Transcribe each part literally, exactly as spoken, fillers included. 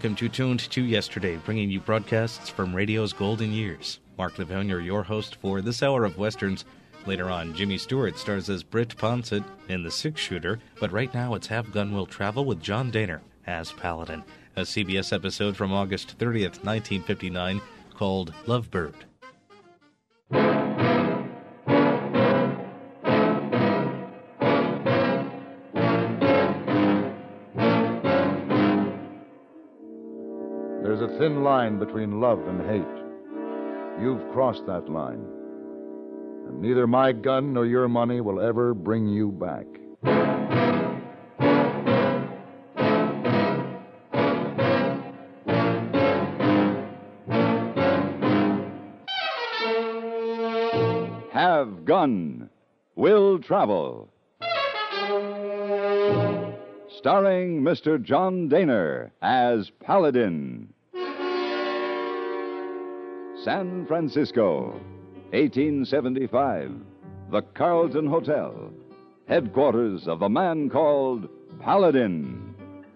welcome to Tuned to Yesterday, bringing you broadcasts from radio's golden years. Mark Livonia, your host for this hour of Westerns. Later on, Jimmy Stewart stars as Britt Ponsett in The Six Shooter, but right now it's Have Gun Will Travel with John Dehner as Paladin, a C B S episode from August thirtieth, nineteen fifty-nine, called Lovebird. There's a thin line between love and hate. You've crossed that line. And neither my gun nor your money will ever bring you back. Have Gun Will Travel. Starring Mister John Dehner as Paladin. San Francisco, eighteen seventy-five. The Carlton Hotel, headquarters of the man called Paladin.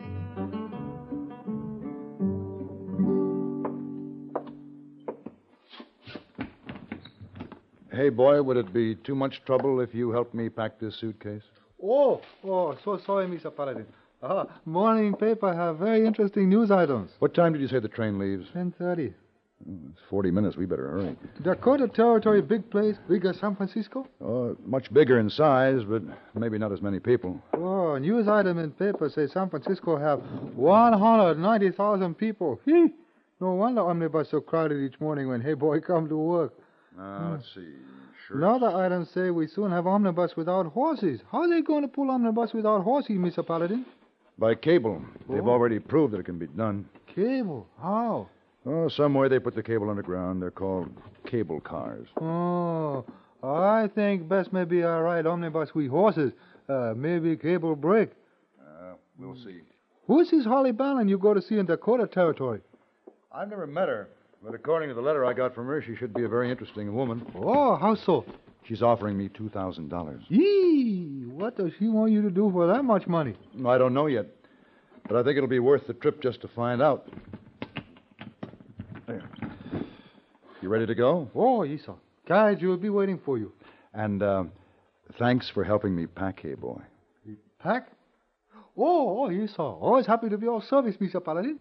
Hey, boy, would it be too much trouble if you helped me pack this suitcase? Oh, oh, so sorry, Mister Paladin. Ah, morning paper have very interesting news items. What time did you say the train leaves? ten thirty. Oh, it's forty minutes. We better hurry. Dakota Territory, big place, big as San Francisco? Oh, much bigger in size, but maybe not as many people. Oh, news item in paper says San Francisco have one hundred ninety thousand people. Hee! No wonder omnibus so crowded each morning when Hey Boy come to work. Uh, let's see. Sure. Another item say we soon have omnibus without horses. How are they going to pull omnibus without horses, Mister Paladin? By cable. They've Oh. already proved that it can be done. Cable? How? Oh, somewhere they put the cable underground. They're called cable cars. Oh, I think best maybe I ride omnibus with horses. Uh, maybe cable break. Uh, we'll see. Who's this Holly Bannon you go to see in Dakota Territory? I've never met her, but according to the letter I got from her, she should be a very interesting woman. Oh, how so? She's offering me two thousand dollars. Yee! What does she want you to do for that much money? I don't know yet, but I think it'll be worth the trip just to find out. There. You ready to go? Oh, yes, sir. Guys, will be waiting for you. And uh, thanks for helping me pack, hey boy. Pack? Oh, oh, yes, sir. Always happy to be of service, Mister Paladin.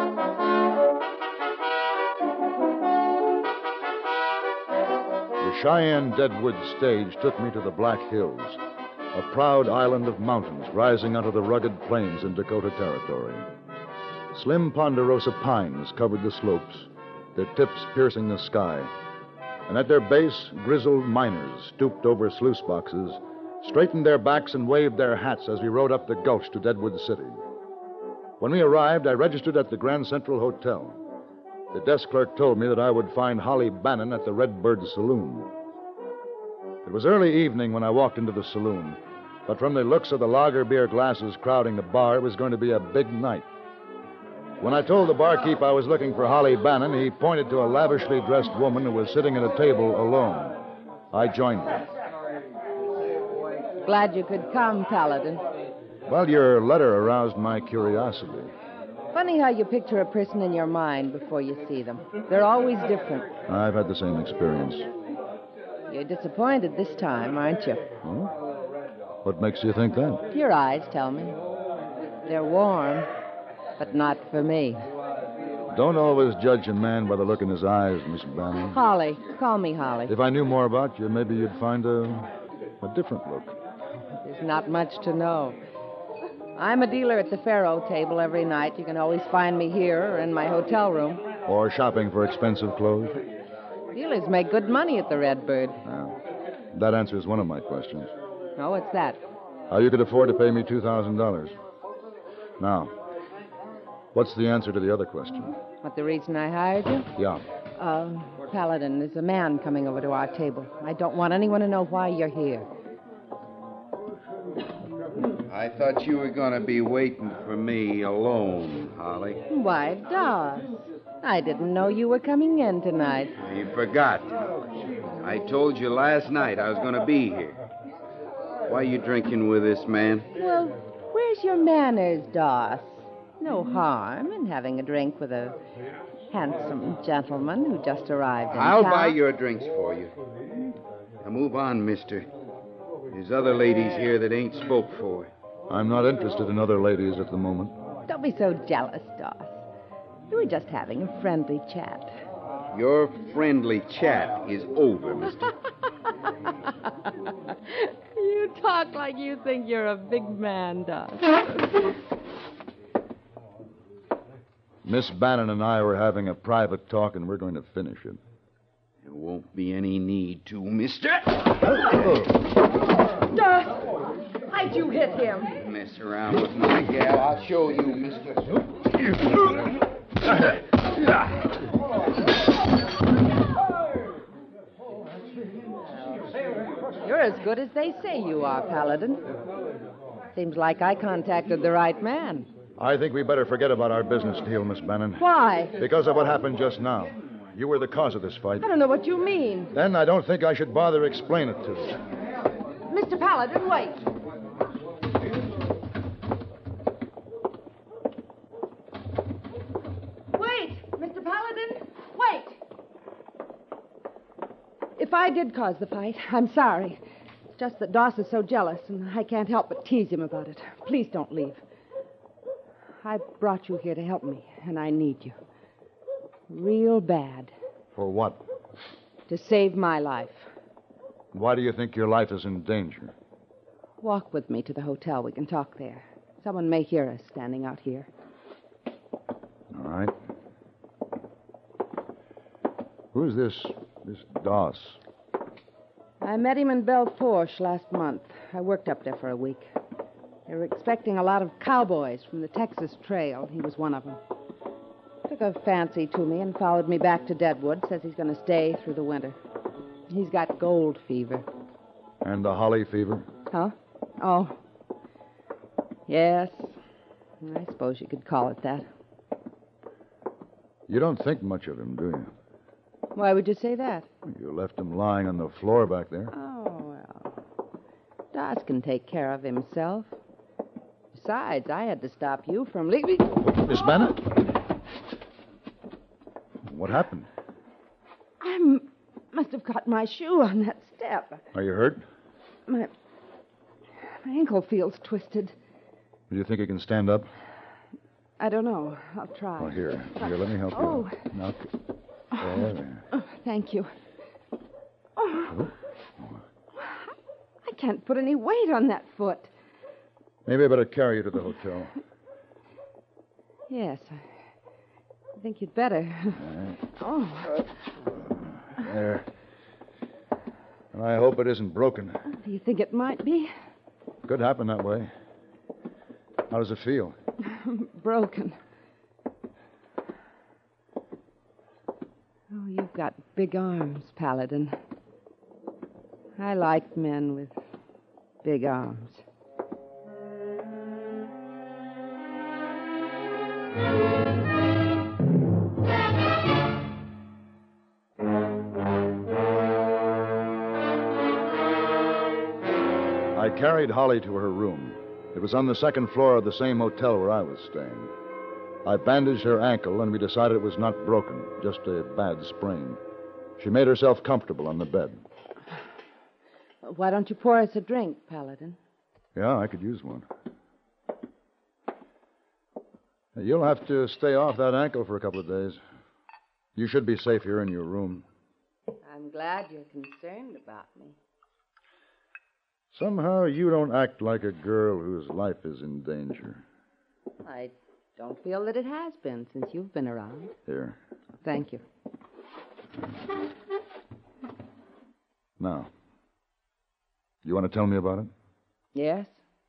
The Cheyenne Deadwood stage took me to the Black Hills, a proud island of mountains rising out of the rugged plains in Dakota Territory. Slim ponderosa pines covered the slopes, their tips piercing the sky. And at their base, grizzled miners stooped over sluice boxes, straightened their backs and waved their hats as we rode up the gulch to Deadwood City. When we arrived, I registered at the Grand Central Hotel. The desk clerk told me that I would find Holly Bannon at the Redbird Saloon. It was early evening when I walked into the saloon, but from the looks of the lager beer glasses crowding the bar, it was going to be a big night. When I told the barkeep I was looking for Holly Bannon, he pointed to a lavishly dressed woman who was sitting at a table alone. I joined her. Glad you could come, Paladin. Well, your letter aroused my curiosity. Funny how you picture a person in your mind before you see them. They're always different. I've had the same experience. You're disappointed this time, aren't you? Huh? What makes you think that? Your eyes tell me. They're warm, but not for me. Don't always judge a man by the look in his eyes, Miss Bannon. Holly. Call me Holly. If I knew more about you, maybe you'd find a, a different look. There's not much to know. I'm a dealer at the faro table every night. You can always find me here or in my hotel room. Or shopping for expensive clothes. Dealers make good money at the Redbird. Now, that answers one of my questions. Oh, what's that? How you could afford to pay me two thousand dollars. Now, what's the answer to the other question? What, the reason I hired you? Yeah. Uh, Paladin, there's a man coming over to our table. I don't want anyone to know why you're here. I thought you were going to be waiting for me alone, Holly. Why, Doss, I didn't know you were coming in tonight. You forgot. I told you last night I was going to be here. Why are you drinking with this man? Well, where's your manners, Doss? No harm in having a drink with a handsome gentleman who just arrived in I'll town. buy your drinks for you. Now move on, mister. There's other ladies here that ain't spoke for. I'm not interested in other ladies at the moment. Don't be so jealous, Doss. We were just having a friendly chat. Your friendly chat is over, mister. You talk like you think you're a big man, Doss. Miss Bannon and I were having a private talk, and we're going to finish it. There won't be any need to, mister. Doss! Why'd you hit him? Mess around with my gal. I'll show you, mister. You're as good as they say you are, Paladin. Seems like I contacted the right man. I think we better forget about our business deal, Miss Bannon. Why? Because of what happened just now. You were the cause of this fight. I don't know what you mean. Then I don't think I should bother explain it to you. Mister Paladin, wait. Wait, Mister Paladin, wait. If I did cause the fight, I'm sorry. It's just that Doss is so jealous, and I can't help but tease him about it. Please don't leave. I brought you here to help me, and I need you. Real bad. For what? To save my life. Why do you think your life is in danger? Walk with me to the hotel. We can talk there. Someone may hear us standing out here. All right. Who's this, this Doss? I met him in Belforche last month. I worked up there for a week. They were expecting a lot of cowboys from the Texas Trail. He was one of them. Took a fancy to me and followed me back to Deadwood. Says he's going to stay through the winter. He's got gold fever. And the holly fever? Huh? Oh. Yes. I suppose you could call it that. You don't think much of him, do you? Why would you say that? You left him lying on the floor back there. Oh, well. Doss can take care of himself. Besides, I had to stop you from leaving. Miss Bannon? What happened? I m- must have caught my shoe on that step. Are you hurt? My, my ankle feels twisted. Do you think you can stand up? I don't know. I'll try. Oh, here. Here, let me help Oh. you. Now, there, there. Oh, thank you. Oh. I can't put any weight on that foot. Maybe I better carry you to the hotel. Yes, I I think you'd better. Right. Oh, There. And I hope it isn't broken. do you think it might be? Could happen that way. How does it feel? Broken. Oh, you've got big arms, Paladin. I like men with big arms. I carried Holly to her room. It was on the second floor of the same hotel where I was staying. I bandaged her ankle, and we decided it was not broken, just a bad sprain. She made herself comfortable on the bed. Why don't you pour us a drink, Paladin? Yeah, I could use one. You'll have to stay off that ankle for a couple of days. You should be safe here in your room. I'm glad you're concerned about me. Somehow you don't act like a girl whose life is in danger. I don't feel that it has been since you've been around. Here. Thank you. Now, you want to tell me about it? Yes?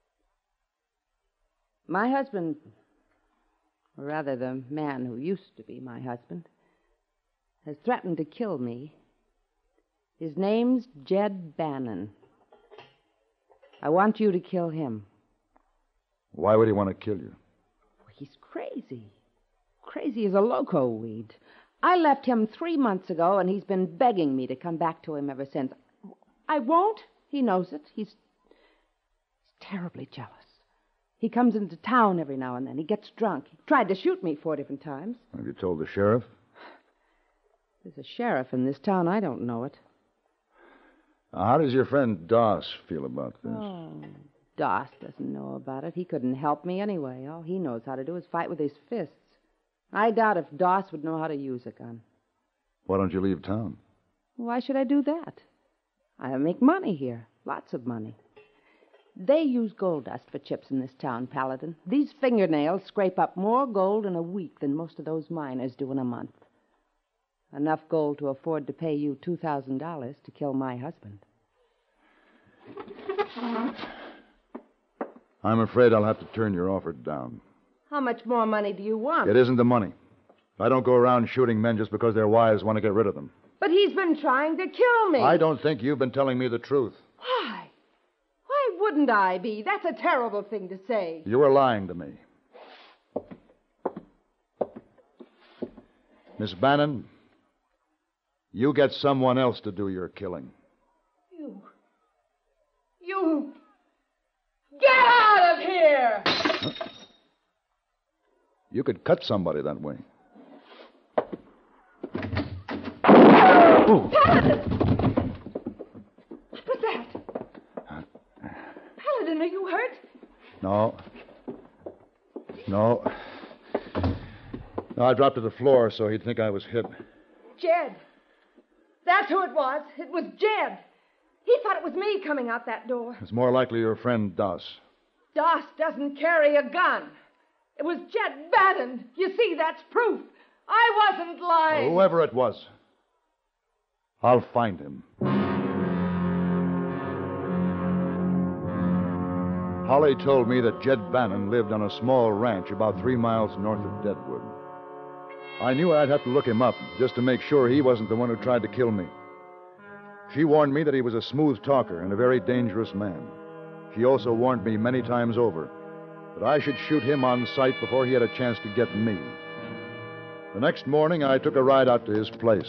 My husband, or rather the man who used to be my husband, has threatened to kill me. His name's Jed Bannon. I want you to kill him. Why would he want to kill you? He's crazy. Crazy as a loco weed. I left him three months ago, and he's been begging me to come back to him ever since. I won't. He knows it. He's, he's terribly jealous. He comes into town every now and then. He gets drunk. He tried to shoot me four different times. Have you told the sheriff? There's a sheriff in this town. I don't know it. Now, how does your friend Doss feel about this? Oh, Doss doesn't know about it. He couldn't help me anyway. All he knows how to do is fight with his fists. I doubt if Doss would know how to use a gun. Why don't you leave town? Why should I do that? I make money here. Lots of money. They use gold dust for chips in this town, Paladin. These fingernails scrape up more gold in a week than most of those miners do in a month. Enough gold to afford to pay you two thousand dollars to kill my husband. I'm afraid I'll have to turn your offer down. How much more money do you want? It isn't the money. I don't go around shooting men just because their wives want to get rid of them. But he's been trying to kill me. I don't think you've been telling me the truth. Why? Why wouldn't I be? That's a terrible thing to say. You were lying to me. Miss Bannon, you get someone else to do your killing. You. You. Get out of here! Huh? You could cut somebody that way. Oh. Paladin! What was that? Paladin, are you hurt? No. No. No, I dropped to the floor so he'd think I was hit. Jed. That's who it was. It was Jed. He thought it was me coming out that door. It's more likely your friend Doss. Doss doesn't carry a gun. It was Jed Bannon. You see, that's proof. I wasn't lying. Well, whoever it was, I'll find him. Holly told me that Jed Bannon lived on a small ranch about three miles north of Deadwood. I knew I'd have to look him up just to make sure he wasn't the one who tried to kill me. She warned me that he was a smooth talker and a very dangerous man. She also warned me many times over that I should shoot him on sight before he had a chance to get me. The next morning, I took a ride out to his place.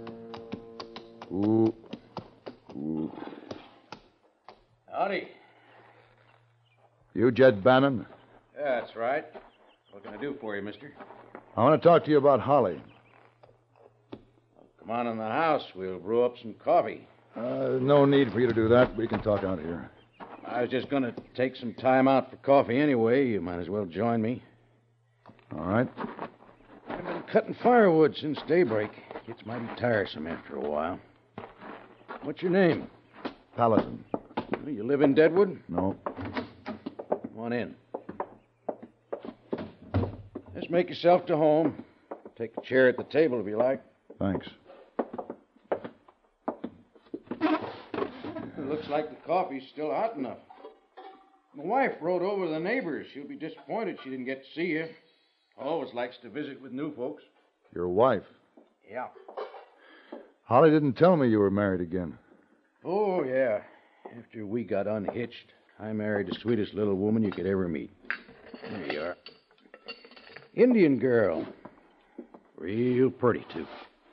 Ooh. Ooh. Howdy. You Jed Bannon? Yeah, that's right. What can I do for you, mister? I want to talk to you about Holly. Come on in the house. We'll brew up some coffee. Uh, no need for you to do that. We can talk out here. I was just going to take some time out for coffee anyway. You might as well join me. All right. I've been cutting firewood since daybreak. Gets mighty tiresome after a while. What's your name? Paladin. Well, you live in Deadwood? No. Come on in. Just make yourself to home. Take a chair at the table if you like. Thanks. It looks like the coffee's still hot enough. My wife rode over to the neighbors. She'll be disappointed she didn't get to see you. Always likes to visit with new folks. Your wife? Yeah. Holly didn't tell me you were married again. Oh, yeah. After we got unhitched, I married the sweetest little woman you could ever meet. There you are. Indian girl. Real pretty, too.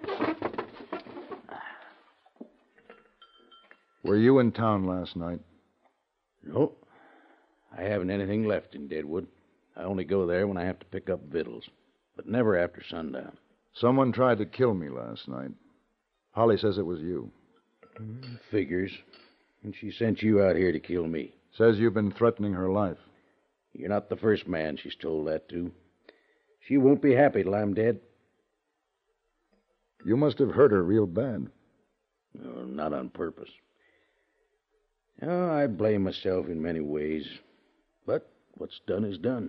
Were you in town last night? No. I haven't anything left in Deadwood. I only go there when I have to pick up victuals, but never after sundown. Someone tried to kill me last night. Holly says it was you. Mm, figures. And she sent you out here to kill me. Says you've been threatening her life. You're not the first man she's told that to. She won't be happy till I'm dead. You must have hurt her real bad. No, not on purpose. Oh, I blame myself in many ways. But what's done is done.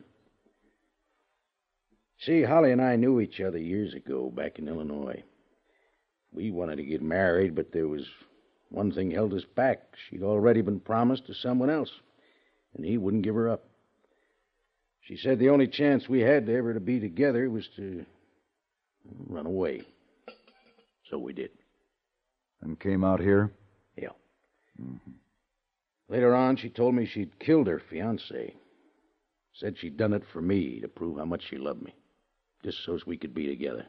See, Holly and I knew each other years ago back in Illinois. We wanted to get married, but there was one thing held us back. She'd already been promised to someone else, and he wouldn't give her up. She said the only chance we had to ever to be together was to run away. So we did. And came out here? Yeah. Mm-hmm. Later on, she told me she'd killed her fiancé. Said she'd done it for me to prove how much she loved me, just so as we could be together.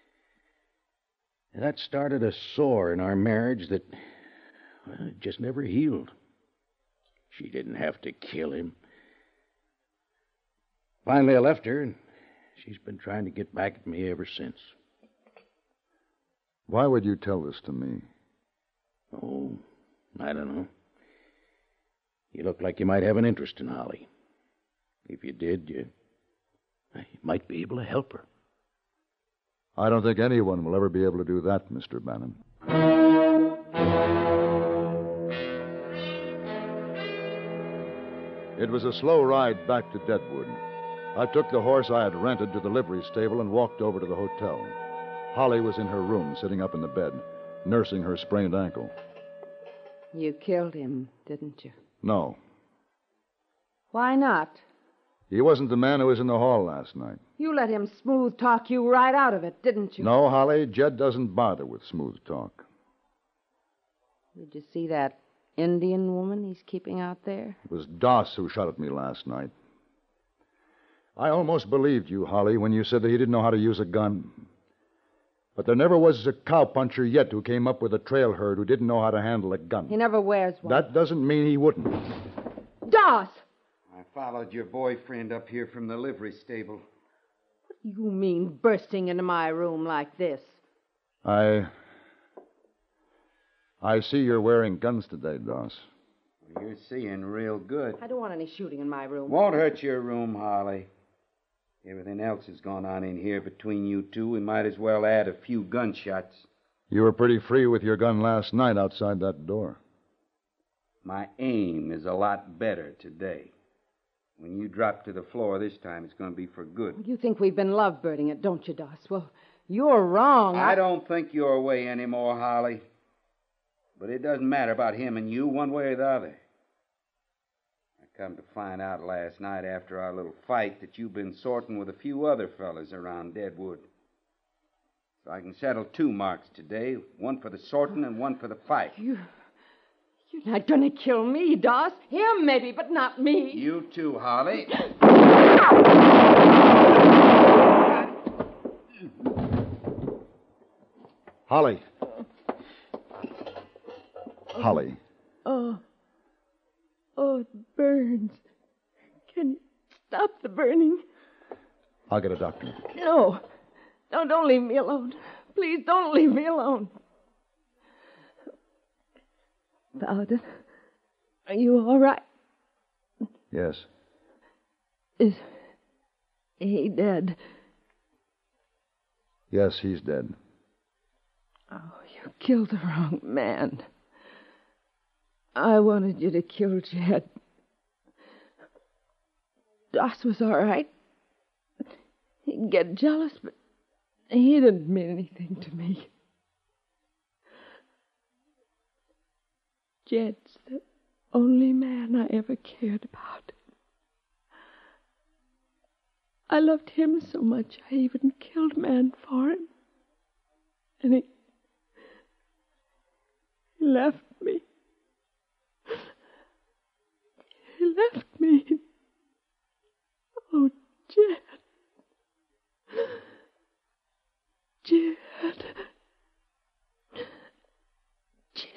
And that started a sore in our marriage that, well, it just never healed. She didn't have to kill him. Finally, I left her, and she's been trying to get back at me ever since. Why would you tell this to me? Oh, I don't know. You look like you might have an interest in Holly. If you did, you, you might be able to help her. I don't think anyone will ever be able to do that, Mister Bannon. It was a slow ride back to Deadwood. I took the horse I had rented to the livery stable and walked over to the hotel. Holly was in her room, sitting up in the bed, nursing her sprained ankle. You killed him, didn't you? No. Why not? He wasn't the man who was in the hall last night. You let him smooth talk you right out of it, didn't you? No, Holly, Jed doesn't bother with smooth talk. Did you see that Indian woman he's keeping out there? It was Doss who shot at me last night. I almost believed you, Holly, when you said that he didn't know how to use a gun. But there never was a cowpuncher yet who came up with a trail herd who didn't know how to handle a gun. He never wears one. That doesn't mean he wouldn't. Doss! I followed your boyfriend up here from the livery stable. What do you mean, bursting into my room like this? I... I see you're wearing guns today, Doss. You're seeing real good. I don't want any shooting in my room. Won't hurt your room, Holly. Everything else has gone on in here between you two. We might as well add a few gunshots. You were pretty free with your gun last night outside that door. My aim is a lot better today. When you drop to the floor this time, it's going to be for good. You think we've been loveboarding it, don't you, Doss? Well, you're wrong. I don't think your way anymore, Holly. But it doesn't matter about him and you one way or the other. I come to find out last night after our little fight that you've been sorting with a few other fellas around Deadwood. So I can settle two marks today, one for the sorting and one for the fight. You, you're not going to kill me, Doss. Him, maybe, but not me. You too, Holly. Holly. Holly. Oh. Oh, it burns. Can you stop the burning? I'll get a doctor. No. No, don't leave me alone. Please don't leave me alone. Paladin, are you all right? Yes. Is he dead? Yes, he's dead. Oh, you killed the wrong man. I wanted you to kill Jed. Doss was all right. He'd get jealous, but he didn't mean anything to me. Jed's the only man I ever cared about. I loved him so much I even killed a man for him. And he, he left me. He left me. Oh, Jed. Jed. Jed.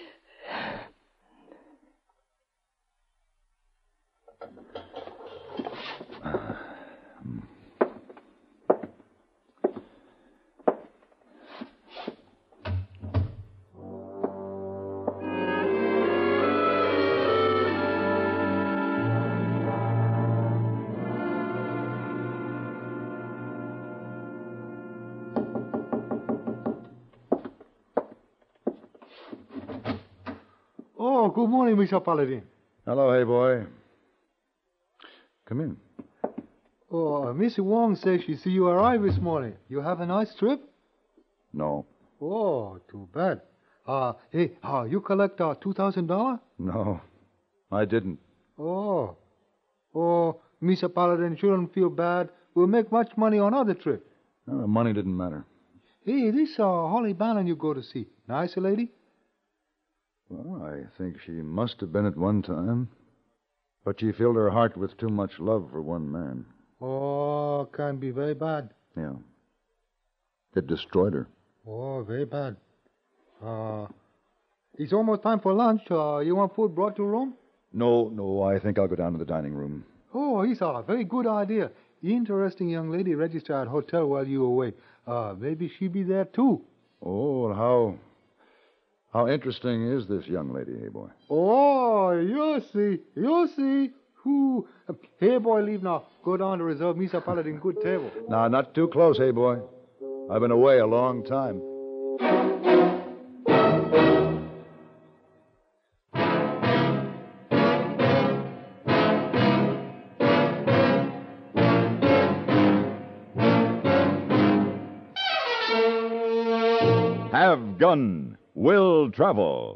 Oh, good morning, Mister Paladin. Hello, hey boy. Come in. Oh, Missus Wong says she see you arrive this morning. You have a nice trip? No. Oh, too bad. Uh, hey, uh, you collect uh, two thousand dollars? No, I didn't. Oh. Oh, Mister Paladin shouldn't feel bad. We'll make much money on other trip. No, the money didn't matter. Hey, this uh, Holly Bannon you go to see. Nice lady? Well, I think she must have been at one time. But she filled her heart with too much love for one man. Oh, can be very bad. Yeah. It destroyed her. Oh, very bad. Uh, it's almost time for lunch. Uh, you want food brought to your room? No, no, I think I'll go down to the dining room. Oh, it's a very good idea. interesting young lady registered at hotel while you were away. Uh, maybe she be there, too. Oh, and how... How interesting is this young lady, hey, boy? Oh, you see. You see. Who? Hey, boy, leave now. Go down to reserve Mister Paladin good table. Now, not too close, hey, boy. I've been away a long time. Have Gun Will Travel.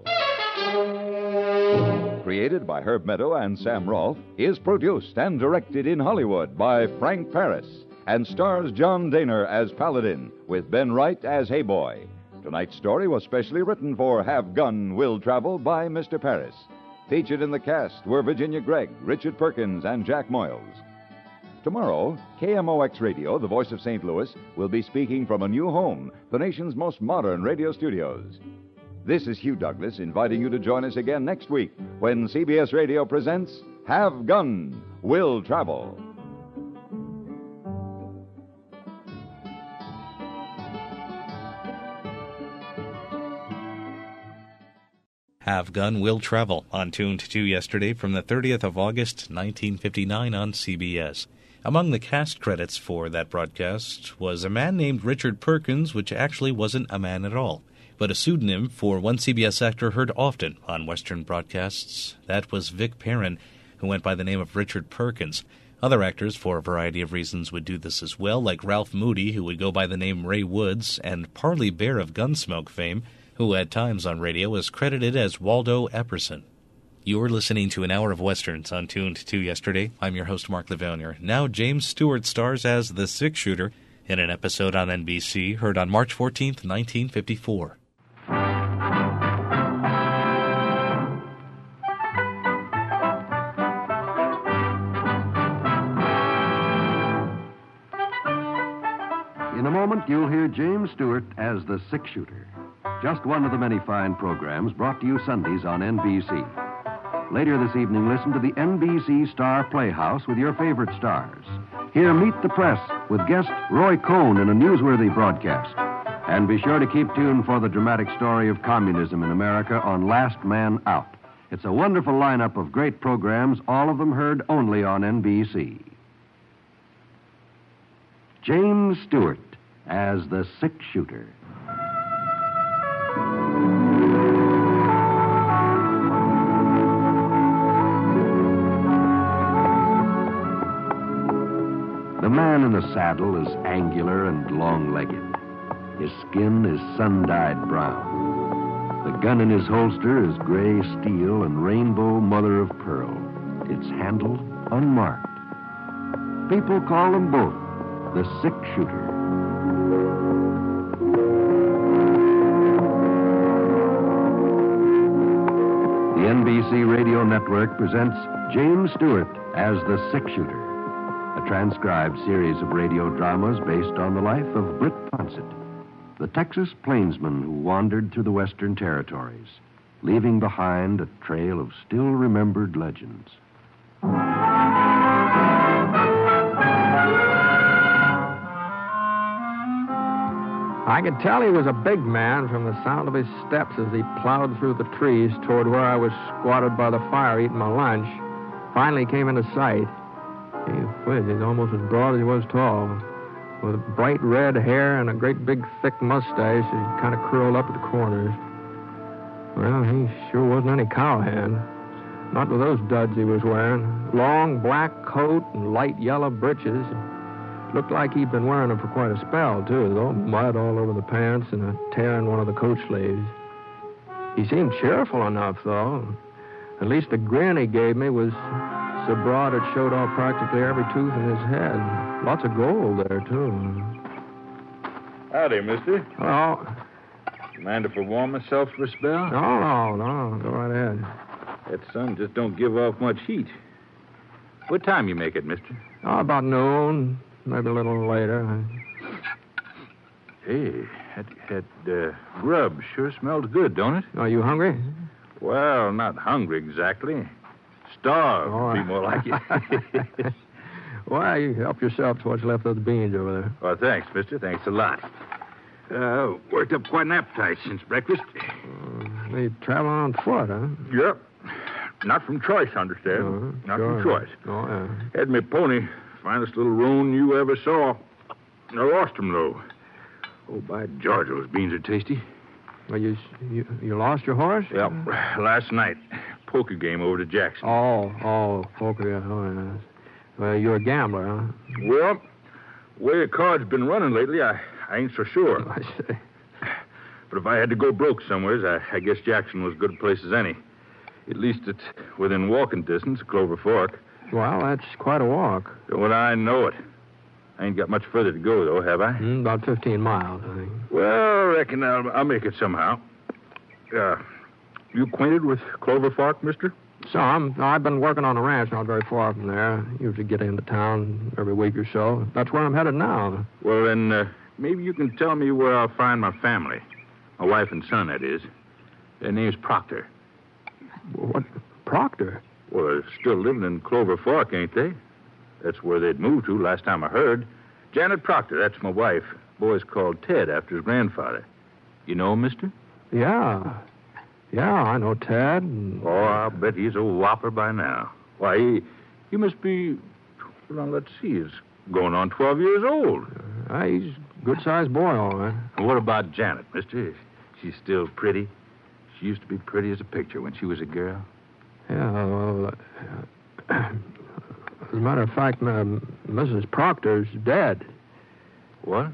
Created by Herb Meadow and Sam Rolfe, is produced and directed in Hollywood by Frank Paris and stars John Daner as Paladin with Ben Wright as Hey Boy. Tonight's story was specially written for Have Gun Will Travel by Mister Paris. Featured in the cast were Virginia Gregg, Richard Perkins, and Jack Moyles. Tomorrow, K M O X Radio, the voice of Saint Louis, will be speaking from a new home, the nation's most modern radio studios. This is Hugh Douglas inviting you to join us again next week when C B S Radio presents Have Gun Will Travel. Have Gun Will Travel, on Tuned to yesterday from the thirtieth of August, nineteen fifty-nine on C B S. Among the cast credits for that broadcast was a man named Richard Perkins, which actually wasn't a man at all, but a pseudonym for one C B S actor heard often on Western broadcasts. That was Vic Perrin, who went by the name of Richard Perkins. Other actors, for a variety of reasons, would do this as well, like Ralph Moody, who would go by the name Ray Woods, and Parley Bear of Gunsmoke fame, who at times on radio was credited as Waldo Epperson. You're listening to an hour of Westerns on Tuned to yesterday. I'm your host, Mark Levonier. Now James Stewart stars as the six-shooter in an episode on N B C heard on March fourteenth, nineteen fifty-four. In a moment, you'll hear James Stewart as the six-shooter. Just one of the many fine programs brought to you Sundays on N B C. Later this evening, listen to the N B C Star Playhouse with your favorite stars. Hear Meet the Press with guest Roy Cohn in a newsworthy broadcast. And be sure to keep tuned for the dramatic story of communism in America on Last Man Out. It's a wonderful lineup of great programs, all of them heard only on N B C. James Stewart as the six-shooter. The man in the saddle is angular and long-legged. His skin is sun-dyed brown. The gun in his holster is gray steel and rainbow mother of pearl. Its handle unmarked. People call him both the six-shooter. The N B C Radio Network presents James Stewart as the six-shooter, a transcribed series of radio dramas based on the life of Britt Ponsett, the Texas plainsman who wandered through the Western Territories, leaving behind a trail of still-remembered legends. I could tell he was a big man from the sound of his steps as he plowed through the trees toward where I was squatted by the fire eating my lunch. Finally came into sight. He whiz, he's almost as broad as he was tall, with bright red hair and a great big thick mustache that kind of curled up at the corners. Well, he sure wasn't any cowhand. Not with those duds he was wearing. Long black coat and light yellow breeches. Looked like he'd been wearing them for quite a spell, too, though. Mud all over the pants and a tear in one of the coat sleeves. He seemed cheerful enough, though. At least the grin he gave me was so broad it showed off practically every tooth in his head. Lots of gold there, too. Howdy, mister. Oh. Mind if I warm myself for a spell? No, no, no. Go right ahead. That sun just don't give off much heat. What time you make it, mister? Oh, about noon. Maybe a little later. Hey, that, that uh, grub sure smells good, don't it? Are you hungry? Well, not hungry exactly. Starved would be more like it. Why, you help yourself to what's left of the beans over there. Oh, thanks, mister. Thanks a lot. Uh, worked up quite an appetite since breakfast. Uh, they traveling on foot, huh? Yep. Not from choice, understand? Uh-huh. Not Sure. from choice. Oh, yeah. Had me pony. Finest little roan you ever saw. I lost him, though. Oh, by George, those beans are tasty. Well, you, you you lost your horse? Yep. Last night, poker game over to Jackson. Oh, oh, poker. Yeah. Oh, yeah. Well, you're a gambler, huh? Well, way the card's been running lately, I, I ain't so sure. I see. But if I had to go broke somewheres, I, I guess Jackson was as good a place as any. At least it's within walking distance of Clover Fork. Well, that's quite a walk. Well, I know it. I ain't got much further to go, though, have I? Mm, about fifteen miles, I think. Well, I reckon I'll, I'll make it somehow. Uh, you acquainted with Clover Fork, mister? Some. I've been working on a ranch not very far from there. Usually get into town every week or so. That's where I'm headed now. Well, then, uh, maybe you can tell me where I'll find my family. My wife and son, that is. Their name's Proctor. What? Proctor? Well, they're still living in Clover Fork, ain't they? That's where they'd moved to last time I heard. Janet Proctor, that's my wife. Boy's called Ted after his grandfather. You know him, mister? Yeah. Yeah, I know Ted. And... Oh, I'll bet he's a whopper by now. Why, he, he must be, well, let's see, he's going on twelve years old. Uh, he's a good-sized boy, all right. And what about Janet, mister? She's still pretty. She used to be pretty as a picture when she was a girl. Yeah, well, uh, as a matter of fact, uh, Missus Proctor's dead. What?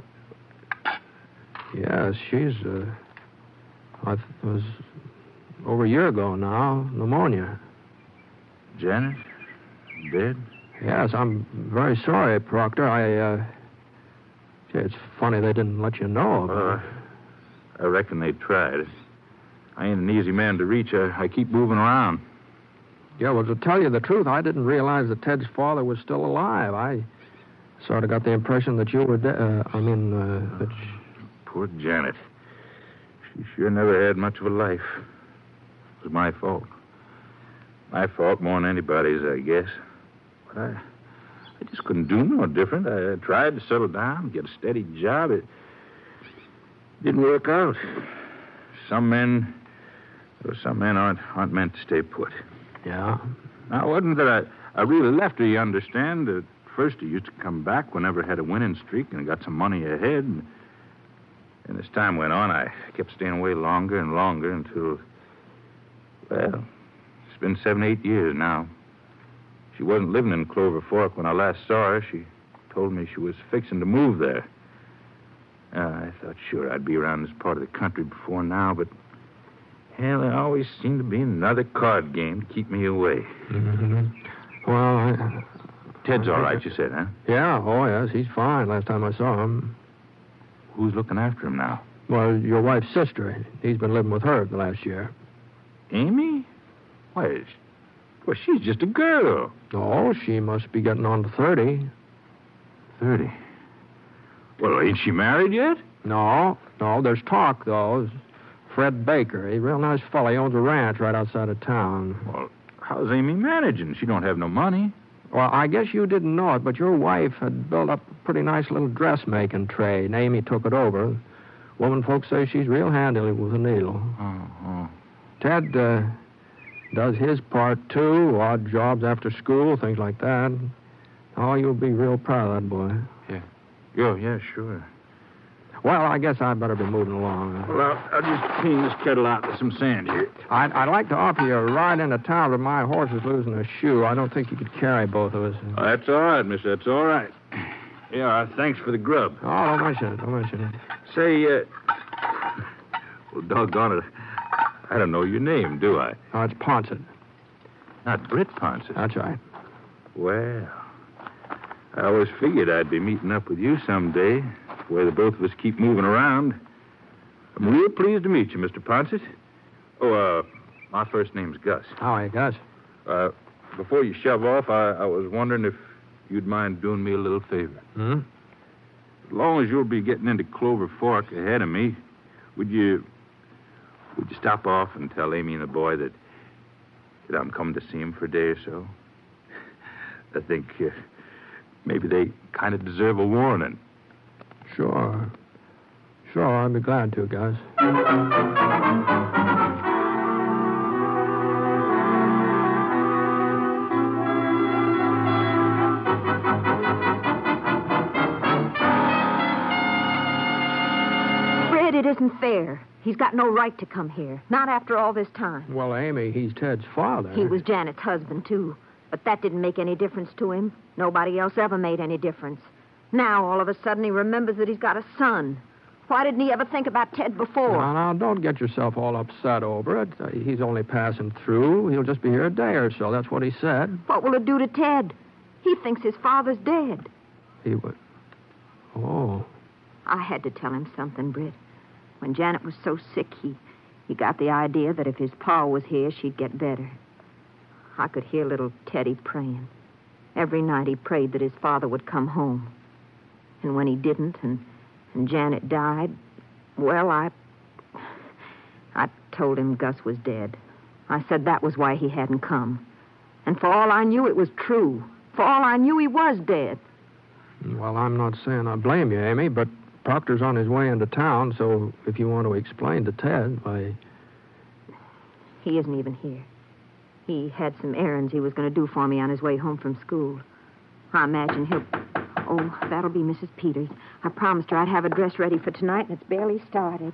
Yes, she's, uh, I th- was over a year ago now, pneumonia. Janet? Dead? Yes, I'm very sorry, Proctor. I, uh, gee, it's funny they didn't let you know about Uh, I reckon they tried. I ain't an easy man to reach. I, I keep moving around. Yeah, well, to tell you the truth, I didn't realize that Ted's father was still alive. I sort of got the impression that you were dead. Uh, I mean, uh, that... Poor Janet. She sure never had much of a life. It was my fault. My fault more than anybody's, I guess. But I, I just couldn't do no different. I, I tried to settle down, get a steady job. It didn't work out. Some men, well, some men aren't aren't meant to stay put. Yeah? Now, it wasn't that I, I really left her, you understand. At first, he used to come back whenever I had a winning streak and got some money ahead. And, and as time went on, I kept staying away longer and longer until, well, it's been seven, eight years now. She wasn't living in Clover Fork when I last saw her. She told me she was fixing to move there. Uh, I thought sure I'd be around this part of the country before now, but hell, there always seemed to be another card game to keep me away. Mm-hmm. Well, I... Ted's all right, you said, huh? Yeah, oh, yes, he's fine last time I saw him. Who's looking after him now? Well, your wife's sister. He's been living with her the last year. Amy? Why, well, she's just a girl. Oh, she must be getting on to thirty. Thirty? Well, ain't she married yet? No, no, there's talk, though. Fred Baker, a real nice fellow. He owns a ranch right outside of town. Well, how's Amy managing? She don't have no money. Well, I guess you didn't know it, but your wife had built up a pretty nice little dressmaking trade, and Amy took it over. Woman folks say she's real handy with a needle. Oh, oh. Ted uh, does his part, too, odd jobs after school, things like that. Oh, you'll be real proud of that boy. Yeah. Yeah, yeah, sure. Well, I guess I'd better be moving along. Well, I'll, I'll just clean this kettle out with some sand here. I'd, I'd like to offer you a ride into town, but my horse is losing a shoe. I don't think you could carry both of us. Oh, that's all right, mister. That's all right. Yeah, uh, thanks for the grub. Oh, don't mention it. Don't mention it. Say, uh... well, doggone it. I don't know your name, do I? Oh, it's Ponsett. Not Britt Ponsett. That's right. Well, I always figured I'd be meeting up with you someday, where the both of us keep moving around. I'm real pleased to meet you, Mister Ponsett. Oh, uh, my first name's Gus. How are you, Gus? Uh, before you shove off, I, I was wondering if you'd mind doing me a little favor. Hmm? As long as you'll be getting into Clover Fork ahead of me, would you... Would you stop off and tell Amy and the boy that, that I'm coming to see him for a day or so? I think... Uh, maybe they kind of deserve a warning. Sure. Sure, I'd be glad to, Gus. Fred, it isn't fair. He's got no right to come here. Not after all this time. Well, Amy, he's Ted's father. He was Janet's husband, too. But that didn't make any difference to him. Nobody else ever made any difference. Now, all of a sudden, he remembers that he's got a son. Why didn't he ever think about Ted before? Now, now, don't get yourself all upset over it. Uh, he's only passing through. He'll just be here a day or so. That's what he said. What will it do to Ted? He thinks his father's dead. He would. Oh. I had to tell him something, Britt. When Janet was so sick, he, he got the idea that if his pa was here, she'd get better. I could hear little Teddy praying. Every night he prayed that his father would come home. And when he didn't, and, and Janet died, well, I... I told him Gus was dead. I said that was why he hadn't come. And for all I knew, it was true. For all I knew, he was dead. Well, I'm not saying I blame you, Amy, but Proctor's on his way into town, so if you want to explain to Ted, why... He isn't even here. He had some errands he was going to do for me on his way home from school. I imagine he'll... Oh, that'll be Missus Peters. I promised her I'd have a dress ready for tonight, and it's barely started.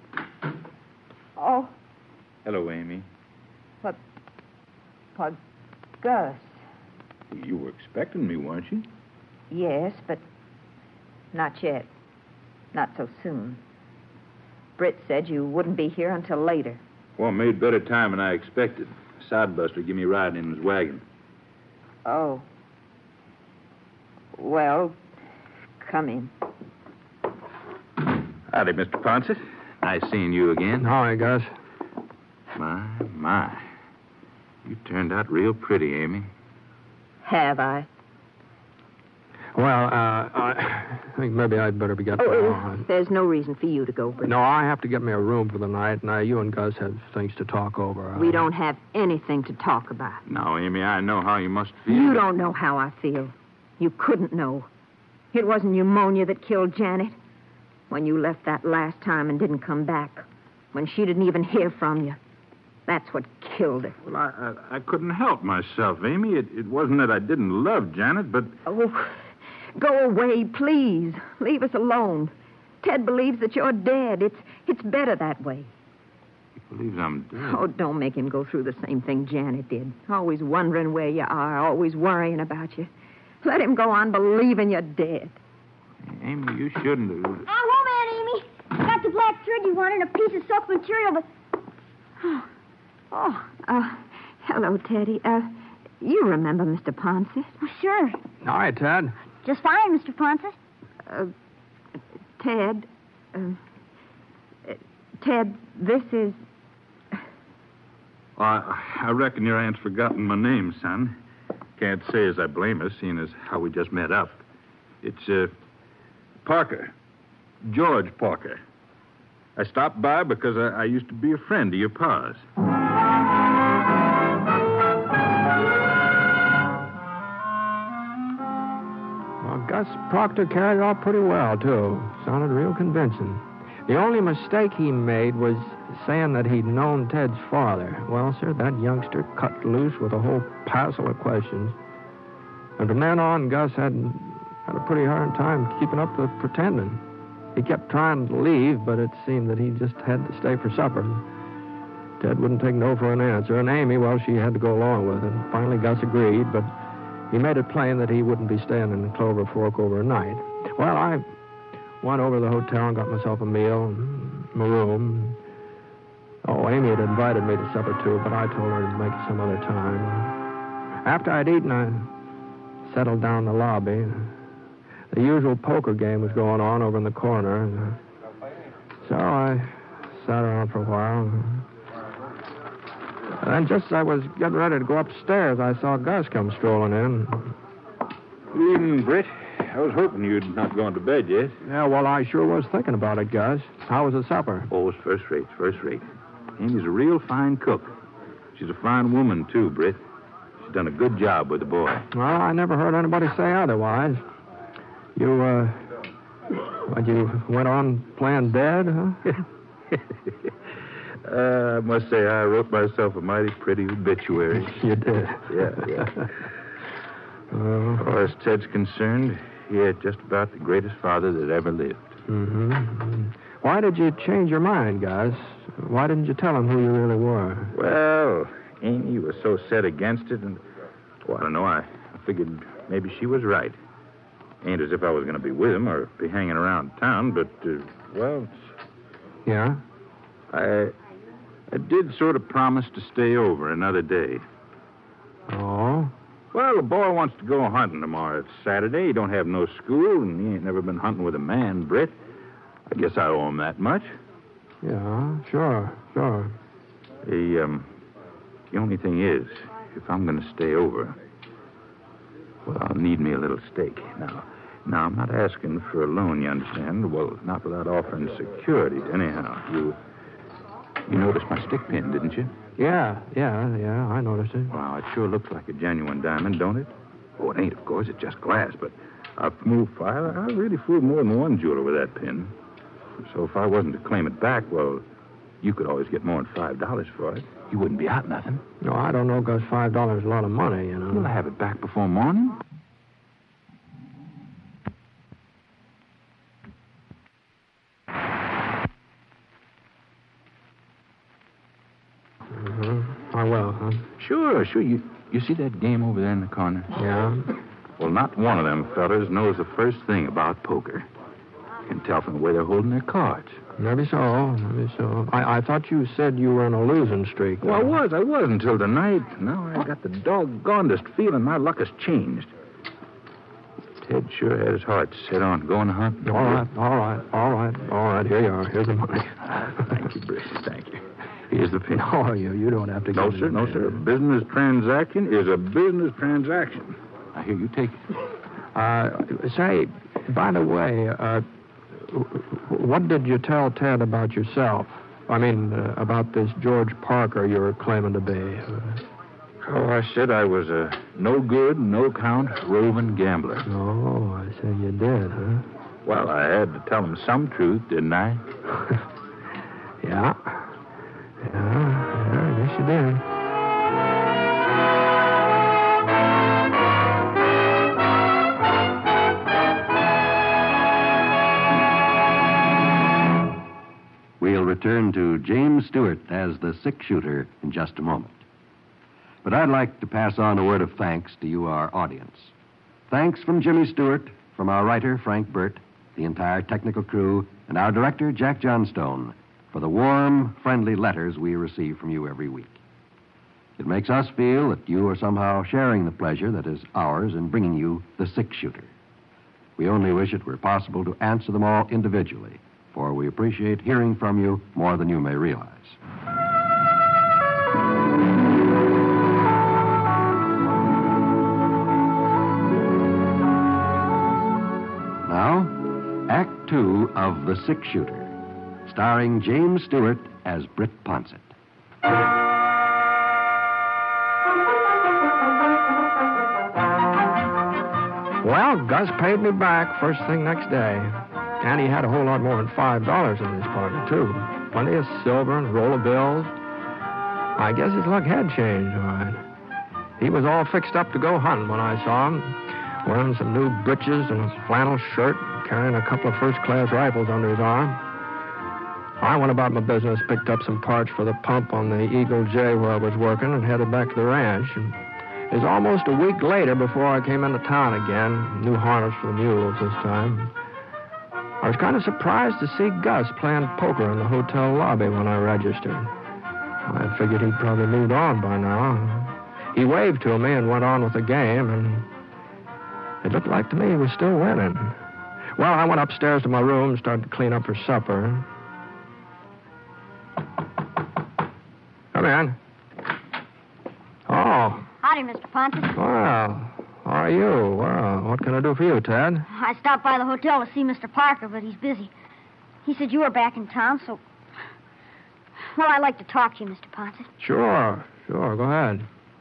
Oh. Hello, Amy. What... What... Gus. You were expecting me, weren't you? Yes, but not yet. Not so soon. Britt said you wouldn't be here until later. Well, made better time than I expected. Sidebuster give me a ride in his wagon. Oh. Well, come in. Howdy, Mister Ponce. Nice seeing you again. Hi, Gus. My, my. You turned out real pretty, Amy. Have I? Well, uh, I think maybe I'd better be getting oh, on. There's no reason for you to go, Britt. No, I have to get me a room for the night. Now, you and Gus have things to talk over. We don't have anything to talk about. No, Amy, I know how you must feel. You don't know how I feel. You couldn't know. It wasn't pneumonia that killed Janet. When you left that last time and didn't come back. When she didn't even hear from you. That's what killed her. Well, I, I, I couldn't help myself, Amy. It, it wasn't that I didn't love Janet, but... Oh, go away, please. Leave us alone. Ted believes that you're dead. It's it's better that way. He believes I'm dead? Oh, don't make him go through the same thing Janet did. Always wondering where you are, always worrying about you. Let him go on believing you're dead. Amy, you shouldn't have... I'm home, Aunt Amy. Got the black thread you wanted and a piece of soft material, but... Oh, oh uh, hello, Teddy. Uh, you remember Mister Ponce? Oh, sure. Hi, Ted. Just fine, Mister Ponce. Uh, Ted, uh, Ted, this is... Well, I, I reckon your aunt's forgotten my name, son. Can't say as I blame her, seeing as how we just met up. It's, uh, Parker. George Parker. I stopped by because I, I used to be a friend of your pa's. Well, Gus Proctor carried it off pretty well, too. Sounded real convincing. The only mistake he made was saying that he'd known Ted's father. Well, sir, that youngster cut loose with a whole passel of questions. And from then on, Gus had, had a pretty hard time keeping up with pretending. He kept trying to leave, but it seemed that he just had to stay for supper. Ted wouldn't take no for an answer, and Amy, well, she had to go along with it. Finally, Gus agreed, but he made it plain that he wouldn't be staying in Clover Fork overnight. Well, I went over to the hotel and got myself a meal and my room. Oh, Amy had invited me to supper, too, but I told her to make it some other time. After I'd eaten, I settled down in the lobby. The usual poker game was going on over in the corner. So I sat around for a while. And then just as I was getting ready to go upstairs, I saw Gus come strolling in. Good evening, Britt. I was hoping you'd not gone to bed yet. Yeah, well, I sure was thinking about it, Gus. How was the supper? Oh, it's first rate, first rate. Amy's a real fine cook. She's a fine woman, too, Britt. You've done a good job with the boy. Well, I never heard anybody say otherwise. You, uh... What, you went on playing dead, huh? uh, I must say, I wrote myself a mighty pretty obituary. You did? Yeah, yeah. Uh, as far as Ted's concerned, he had just about the greatest father that ever lived. Mm-hmm. Why did you change your mind, Gus? Why didn't you tell him who you really were? Well, Amy was so set against it, and, well, I don't know, I, I figured maybe she was right. Ain't as if I was going to be with him or be hanging around town, but, uh, well... Yeah? I, I did sort of promise to stay over another day. Oh? Well, the boy wants to go hunting tomorrow. It's Saturday. He don't have no school, and he ain't never been hunting with a man, Britt. I guess I owe him that much. Yeah, sure, sure. The, um, the only thing is, if I'm going to stay over, well, I'll need me a little stake. Now, now, I'm not asking for a loan, you understand? Well, not without offering securities. Anyhow, you, you noticed my stick pin, didn't you? Yeah, yeah, yeah, I noticed it. Well, it sure looks like a genuine diamond, don't it? Oh, it ain't, of course. It's just glass, but I've moved fire. I really fooled more than one jeweler with that pin. So if I wasn't to claim it back, well, you could always get more than five dollars for it. You wouldn't be out nothing. No, I don't know, because five dollars is a lot of money, you know. You'll have it back before morning. Mm-hmm. I will, huh? Sure, sure. You, you see that game over there in the corner? Yeah? Well, not one of them fellers knows the first thing about poker. You can tell from the way they're holding their cards. Maybe so, maybe so. I, I thought you said you were on a losing streak. Well, I was. I was until tonight. Now I got the doggonedest feeling my luck has changed. Ted sure had his heart set on going to hunt. All right, all right, all right, all right. Here you are. Here's the money. Thank you, Britt. Thank you. Here's the pin. No, you, you don't have to No, give sir, it no, to sir. A me. business transaction is a business transaction. Now, here, you take it. Uh, say, by the way, uh, what did you tell Ted about yourself? I mean, uh, about this George Parker you were claiming to be. Uh, oh, I said I was a no good, no count, roving gambler. Oh, I said you did, huh? Well, I had to tell him some truth, didn't I? Yeah. Yeah, yeah, I guess you did. We'll return to James Stewart as the six-shooter in just a moment. But I'd like to pass on a word of thanks to you, our audience. Thanks from Jimmy Stewart, from our writer, Frank Burt, the entire technical crew, and our director, Jack Johnstone, for the warm, friendly letters we receive from you every week. It makes us feel that you are somehow sharing the pleasure that is ours in bringing you the six-shooter. We only wish it were possible to answer them all individually, for we appreciate hearing from you more than you may realize. Now, Act Two of The Six-Shooter, starring James Stewart as Britt Ponsett. Well, Gus paid me back first thing next day. And he had a whole lot more than five dollars in his pocket, too. Plenty of silver and a roll of bills. I guess his luck had changed, all right. He was all fixed up to go hunting when I saw him, wearing some new breeches and a flannel shirt, carrying a couple of first-class rifles under his arm. I went about my business, picked up some parts for the pump on the Eagle J where I was working, and headed back to the ranch. And it was almost a week later before I came into town again. New harness for the mules this time. I was kind of surprised to see Gus playing poker in the hotel lobby when I registered. I figured he'd probably moved on by now. He waved to me and went on with the game, and it looked like to me he was still winning. Well, I went upstairs to my room and started to clean up for supper. Come in. Oh. Howdy, Mister Pontus. Well, how are you? Well, what can I do for you, Ted? I stopped by the hotel to see Mister Parker, but he's busy. He said you were back in town, so... Well, I'd like to talk to you, Mister Pontus. Sure, sure. Go ahead.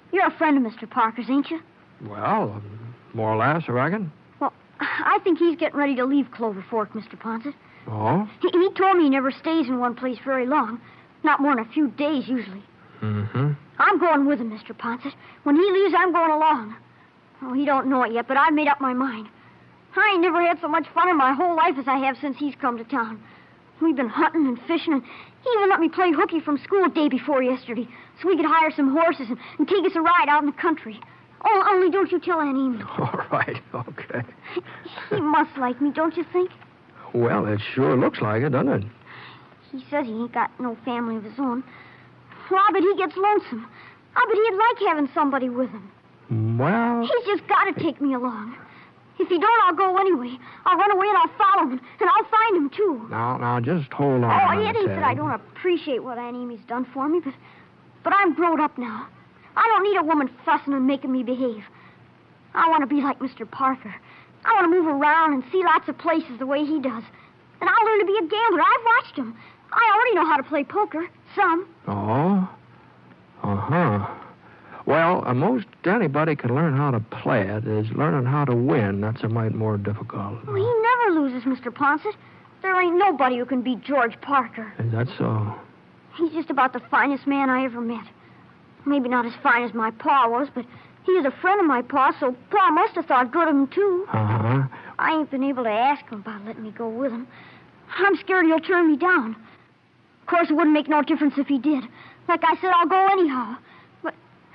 You're a friend of Mister Parker's, ain't you? Well, more or less, I reckon. Well, I think he's getting ready to leave Clover Fork, Mister Ponset. Oh? He, he told me he never stays in one place very long. Not more than a few days, usually. Mm-hmm. I'm going with him, Mister Ponset. When he leaves, I'm going along. Oh, he don't know it yet, but I've made up my mind. I ain't never had so much fun in my whole life as I have since he's come to town. We've been hunting and fishing, and he even let me play hooky from school day before yesterday, so we could hire some horses and, and take us a ride out in the country. Oh, only don't you tell Aunt Amy. All right, okay. He must like me, don't you think? Well, it sure looks like it, doesn't it? He says he ain't got no family of his own. Well, I bet he gets lonesome. I bet he'd like having somebody with him. Well... He's just got to take me along. If he don't, I'll go anyway. I'll run away and I'll follow him, and I'll find him, too. Now, now, just hold on. Oh, it ain't that I don't appreciate what Aunt Amy's done for me, but, but I'm grown up now. I don't need a woman fussing and making me behave. I want to be like Mister Parker. I want to move around and see lots of places the way he does. And I'll learn to be a gambler. I've watched him. I already know how to play poker. Some. Oh? Uh-huh. Well, uh, most anybody can learn how to play it. Is learning how to win. That's a mite more difficult. Well, he never loses, Mister Ponset. There ain't nobody who can beat George Parker. Is that so? He's just about the finest man I ever met. Maybe not as fine as my pa was, but he is a friend of my pa, so Pa must have thought good of him, too. Uh-huh. I ain't been able to ask him about letting me go with him. I'm scared he'll turn me down. Of course, it wouldn't make no difference if he did. Like I said, I'll go anyhow. But,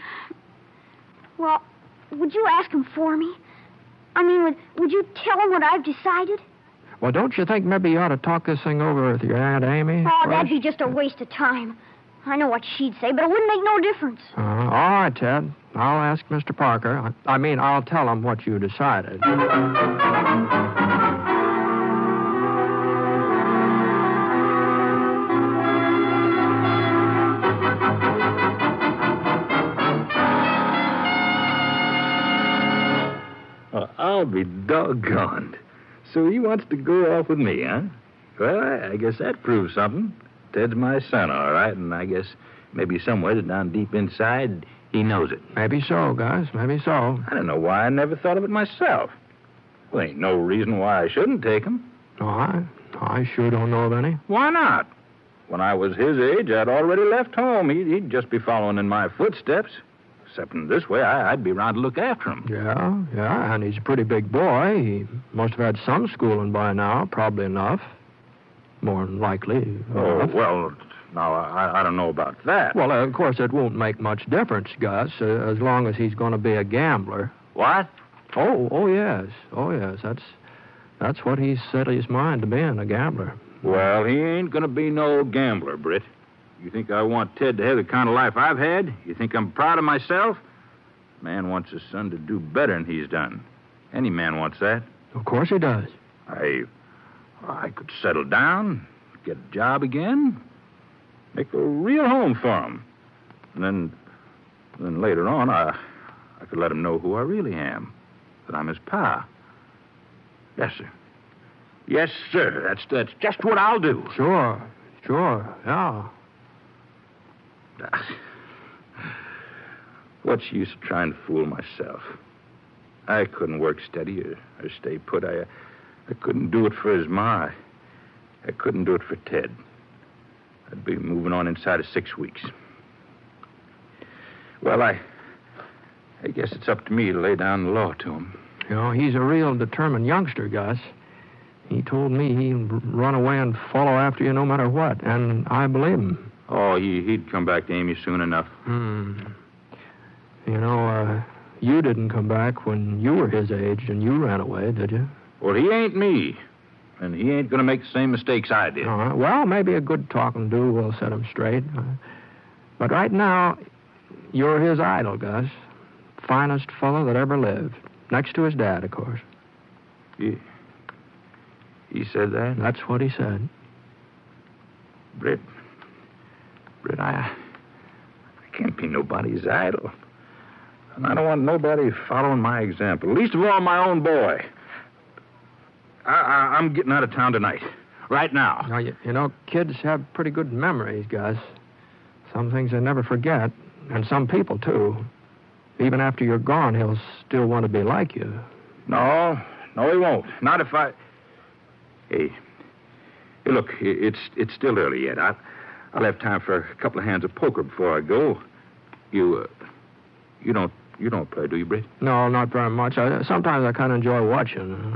well, would you ask him for me? I mean, would, would you tell him what I've decided? Well, don't you think maybe you ought to talk this thing over with your Aunt Amy? Oh, that'd be just a waste of time. I know what she'd say, but it wouldn't make no difference. Uh, all right, Ted. I'll ask Mister Parker. I, I mean, I'll tell him what you decided. Well, I'll be doggone. So he wants to go off with me, huh? Well, I, I guess that proves something. Ted's my son, all right, and I guess maybe somewhere down deep inside, he knows it. Maybe so, Gus, maybe so. I don't know why I never thought of it myself. Well, ain't no reason why I shouldn't take him. No, I, I sure don't know of any. Why not? When I was his age, I'd already left home. He'd, he'd just be following in my footsteps. Except in this way, I, I'd be around to look after him. Yeah, yeah, and he's a pretty big boy. He must have had some schooling by now, probably enough. More than likely. Oh, enough. well, now, I, I don't know about that. Well, uh, of course, it won't make much difference, Gus, uh, as long as he's going to be a gambler. What? Oh, oh, yes. Oh, yes. That's that's what he's set his mind to being, a gambler. Well, he ain't going to be no gambler, Britt. You think I want Ted to have the kind of life I've had? You think I'm proud of myself? Man wants his son to do better than he's done. Any man wants that. Of course he does. I... I could settle down, get a job again, make a real home for him. And then, then later on, I, I could let him know who I really am, that I'm his pa. Yes, sir. Yes, sir. That's that's just what I'll do. Sure, sure, yeah. What's the use of trying to fool myself? I couldn't work steady or, or stay put. I... I couldn't do it for his ma. I couldn't do it for Ted. I'd be moving on inside of six weeks. Well, I... I guess it's up to me to lay down the law to him. You know, he's a real determined youngster, Gus. He told me he'd run away and follow after you no matter what, and I believe him. Oh, he, he'd come back to Amy soon enough. Hmm. You know, uh, you didn't come back when you were his age and you ran away, did you? Well, he ain't me, and he ain't going to make the same mistakes I did. All right. Well, maybe a good talking to will set him straight. Uh, but right now, you're his idol, Gus. Finest fellow that ever lived. Next to his dad, of course. He, he said that? That's what he said. Britt, Britt, I, I can't be nobody's idol. And I don't want nobody following my example, least of all my own boy. I, I, I'm getting out of town tonight. Right now. Now, you, you know, kids have pretty good memories, Gus. Some things they never forget. And some people, too. even after you're gone, he'll still want to be like you. No, no, he won't. Not if I... Hey, hey look, it's it's still early yet. I, I'll have time for a couple of hands of poker before I go. You, uh, you don't, you don't play, do you, Britt? No, not very much. I, sometimes I kind of enjoy watching.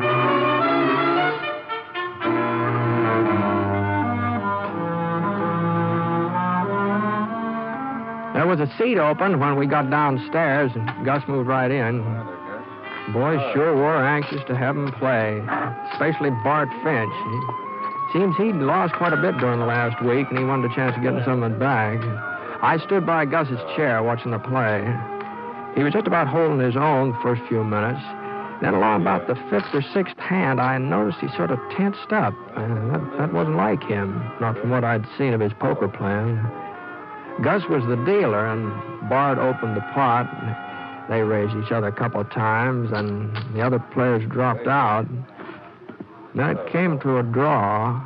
There was a seat open when we got downstairs, and Gus moved right in. Boys sure were anxious to have him play, especially Bart Finch. He, seems he'd lost quite a bit during the last week, and he wanted a chance of getting some of it back. I stood by Gus's chair watching the play. He was just about holding his own the first few minutes. Then along about the fifth or sixth hand, I noticed he sort of tensed up. Uh, that, that wasn't like him, not from what I'd seen of his poker playing. Gus was the dealer, and Bart opened the pot. They raised each other a couple of times, and the other players dropped out. Then it came to a draw.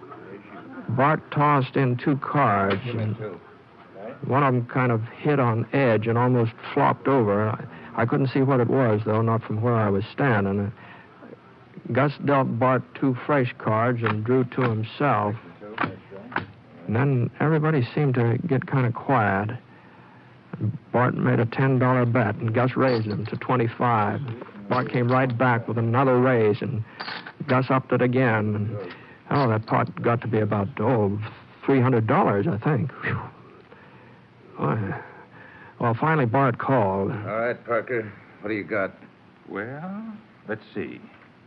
Bart tossed in two cards, and one of them kind of hit on edge and almost flopped over. I, I couldn't see what it was, though, not from where I was standing. Gus dealt Bart two fresh cards and drew two himself. And then everybody seemed to get kind of quiet. Bart made a ten dollar bet, and Gus raised him to twenty-five. Bart came right back with another raise, and Gus upped it again. And, oh, that pot got to be about, oh, three hundred dollars, I think. Whew. Oh, well, finally Bart called. All right, Parker. What do you got? Well, let's see.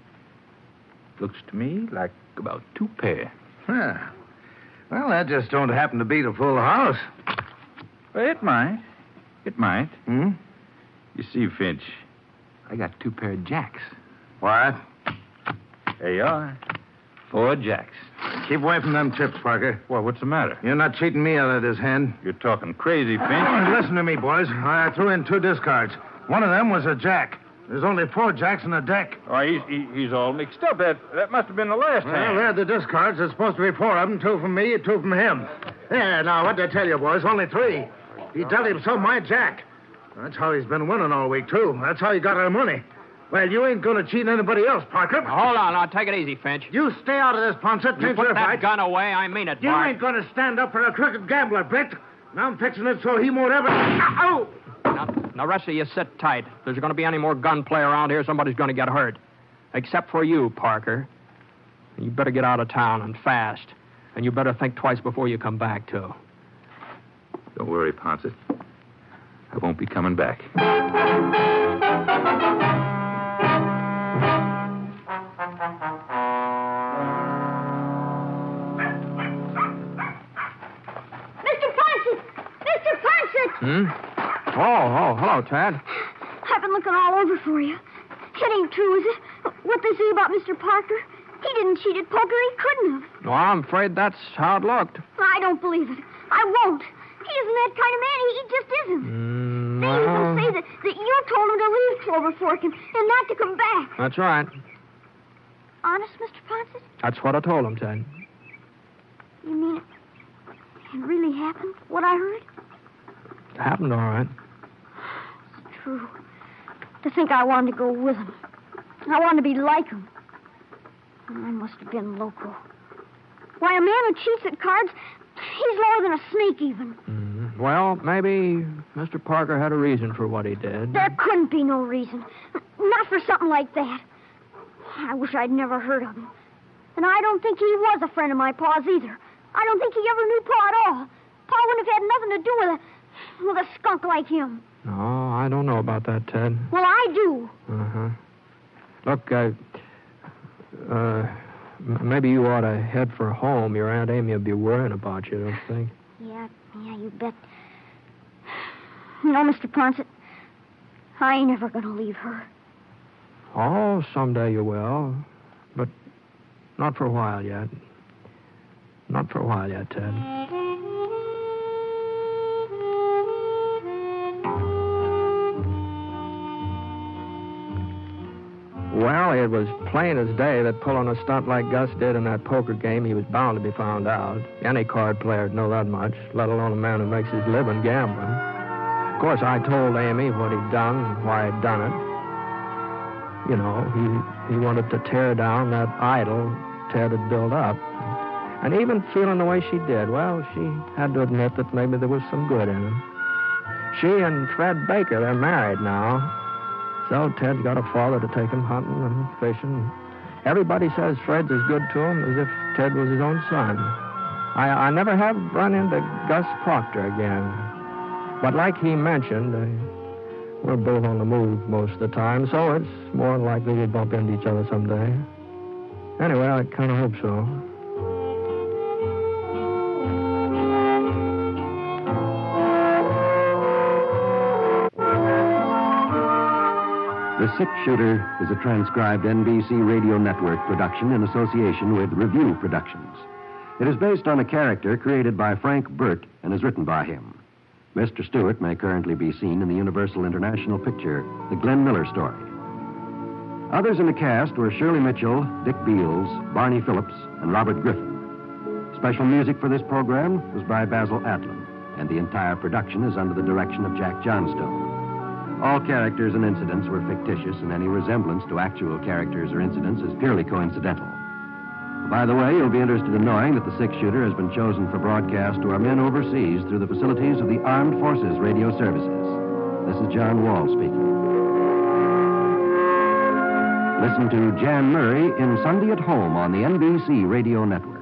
Looks to me like about two pair. Huh. Well, that just don't happen to be the full house. Well, it might. It might. Hmm? You see, Finch, I got two pair of jacks. What? There you are. Four jacks. Keep away from them chips, Parker. Well, what's the matter? You're not cheating me out of this hand. You're talking crazy, Finch. Oh, listen to me, boys. I threw in two discards. One of them was a jack. There's only four jacks in the deck. Oh, he's, he, he's all mixed up. That that must have been the last well, hand. Well, they're the discards. There's supposed to be four of them. Two from me, two from him. Yeah, now, what did I tell you, boys? Only three. He dealt himself my jack. That's how he's been winning all week, too. That's how he got our money. Well, you ain't going to cheat anybody else, Parker. Hold on. Now, take it easy, Finch. You stay out of this, Ponset. You put that fight. gun away. I mean it, You Bart. ain't going to stand up for a crooked gambler, Britt. Now I'm fixing it so he won't ever... Ow! Now, now, rest of you sit tight. If there's going to be any more gunplay around here, somebody's going to get hurt. Except for you, Parker. You better get out of town and fast. And you better think twice before you come back, too. Don't worry, Ponset. I won't be coming back. Mister Ponset! Mister Ponset! Hmm? Oh, oh, hello, Tad. I've been looking all over for you. It ain't true, is it? What they say about Mister Parker? He didn't cheat at poker. He couldn't have. Well, I'm afraid that's how it looked. I don't believe it. I won't. He isn't that kind of man. He, he just isn't. Mm, They well, even say that, that you told him to leave Clover Fork and, and not to come back. that's right. Honest, Mister Ponset? That's what I told him, Ted. You mean it, it really happened, what I heard? It happened all right. It's true. To think I wanted to go with him. I wanted to be like him. I must have been loco. Why, a man who cheats at cards, he's lower than a snake even. Mm, well, maybe Mister Parker had a reason for what he did. There couldn't be no reason. Not for something like that. I wish I'd never heard of him. And I don't think he was a friend of my Pa's either. I don't think he ever knew Pa at all. Pa wouldn't have had nothing to do with a, with a skunk like him. No, I don't know about that, Ted. Well, I do. Uh-huh. Look, uh, uh, m- maybe you ought to head for home. Your Aunt Amy will be worrying about you, don't you think? Yeah, yeah, you bet. You know, Mister Ponset, I ain't ever gonna leave her. Oh, someday you will. But not for a while yet. Not for a while yet, Ted. Well, it was plain as day that pulling a stunt like Gus did in that poker game, he was bound to be found out. Any card player'd know that much, let alone a man who makes his living gambling. Of course, I told Amy what he'd done and why he'd done it. You know, he, he wanted to tear down that idol Ted had built up. And even feeling the way she did, well, she had to admit that maybe there was some good in him. She and Fred Baker, they're married now. So Ted's got a father to take him hunting and fishing. Everybody says Fred's as good to him as if Ted was his own son. I, I never have run into Gus Proctor again. But like he mentioned, uh, we're both on the move most of the time, so it's more likely we'll bump into each other someday. Anyway, I kind of hope so. The Six Shooter is a transcribed N B C Radio Network production in association with Review Productions. It is based on a character created by Frank Burt and is written by him. Mister Stewart may currently be seen in the Universal International picture, The Glenn Miller Story. Others in the cast were Shirley Mitchell, Dick Beals, Barney Phillips, and Robert Griffin. Special music for this program was by Basil Adlam, and the entire production is under the direction of Jack Johnstone. All characters and incidents were fictitious, and any resemblance to actual characters or incidents is purely coincidental. By the way, you'll be interested in knowing that the six-shooter has been chosen for broadcast to our men overseas through the facilities of the Armed Forces Radio Services. This is John Wall speaking. Listen to Jan Murray in Sunday at Home on the N B C Radio Network.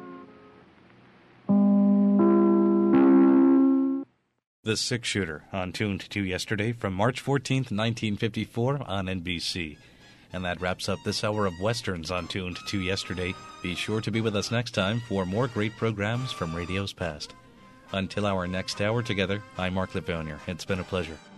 The Six-Shooter on Tuned to Yesterday from March fourteenth, nineteen fifty-four on N B C. And that wraps up this hour of Westerns on Tuned to Yesterday. Be sure to be with us next time for more great programs from radio's past. Until our next hour together, I'm Mark Livonia. It's been a pleasure.